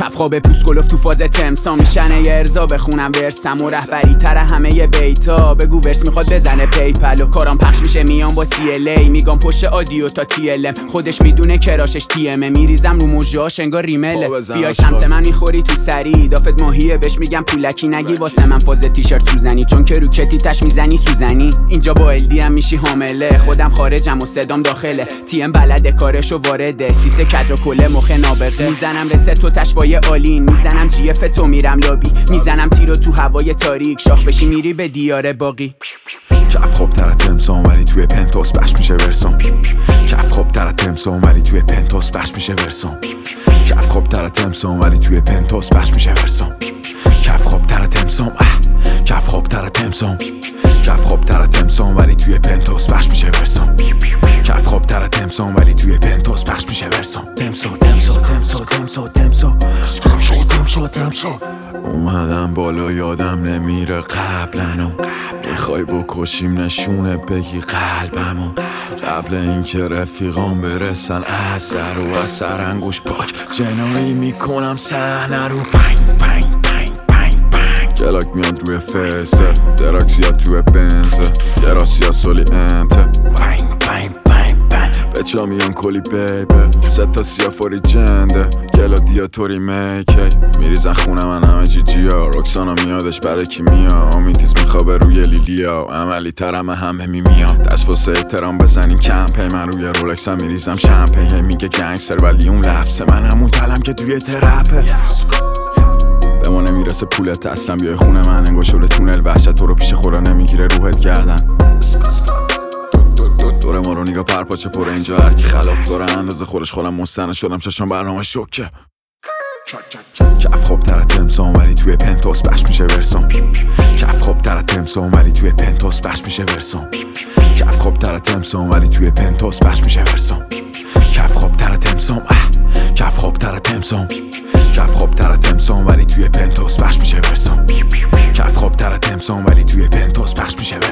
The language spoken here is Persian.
کف خواب پوسکلوف تو فاز تمسا میشنه یه ارزا بخونم ورسم و رهبری تر همه ی بیتا بگو ورس میخواد بزنه پیپل و کارام پخش میشه میام با CLA میگم پشت آدیو تا TLM خودش میدونه کراشش TM میریزم رو موجاش انگار ریمله بیای سمت من میخوری تو سری دافت ماهیه بهش میگم پولکی نگی واسه من فاز تیشرت سوزنی چون که رو کتیتش میزنی سوزنی اینجا با LD هم میشی حامله خودم خارجم و صدام داخله TM بلده کارشو وارده سیسه کج و کله مخ نابغه میزنم رست تو تشبای آلین میزنم GF تو میرم لابی میزنم تیرو تو هوای تاریک شاخ بشی میری به دیار باقی کف خوب تر تمسام ولی توی پنتوس بخش میشه ورسام کف خوب تر تمسام ولی توی پنتوس بخش میشه ورسام کف خوب تر تمسام ولی توی پنتوس بخش میشه ورسام کف خوب تر تمسام کف خوب تر تمسام کف خوب تر تمسام ولی توی پنتوس بخش میشه ورسام کف خوب تر تمسام ولی توی پنتوس بخش میشه ورسام تمسا اومدم بالا یادم نمیره قبلنو میخوای بکشیم نشونه بگی قلبمو قبل اینکه رفیقام برسن از سر و از سر انگوش پاک جنایی میکنم صحنه رو گلاک میاد روی فیسه دراکسیات توی بنزه گراسیا سولی انته بچه ها میان کلی بیبه ستا سیافوری جنده گلادیاتوری میکی میریزن خونه من همه جیا رکسانا میادش برای کیمیا آمینتیز میخوابه روی لیلیا عملی ترم همه میمیان دست واسه احترام بزنیم کمپی من روی رولکس هم میریزم شمپین میگه گنگستر ولی اون لفظه من همون تلم که توی ترپه به ما نمیرسه پولت اصلا بیای خونه من انگار شده تونل وحشت تو رو پیش خورا نمیگیره روحت گردن دوره ما رو نگاه پرپاچه پره اینجا هرکی خلاف داره اندازه خودش خودم مستنه شدم ششم برنامه شوکه کف خوب تر تمسام ولی توی پنتوس بخش میشه ورسام کف خوب تر تمسام ولی توی پنتوس بخش میشه ورسام کف خوب تر تمسام ولی توی پنتوس بخش میشه ورسام کف خوب تر تمسام کف خوب تر تمسام کف خوب تر تمسام ولی توی پنتوس بخش میشه ورسام کف خوب تر تمسام ولی توی پنتوس بخش میشه